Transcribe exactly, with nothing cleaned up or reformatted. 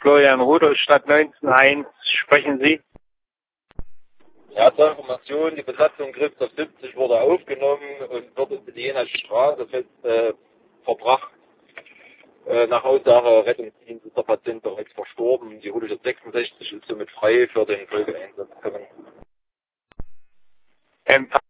Florian Rudolstadt neunzehn eins, sprechen Sie? Ja, zur Information, die Besatzung Griff auf siebzig wurde aufgenommen und wird in die Jenaische Straße fest, äh, verbracht. Äh, nach Aussage Rettungsdienst ist der Patient bereits verstorben. Die Route sechsundsechzig ist somit frei für den Folgeeinsatz. Empfang.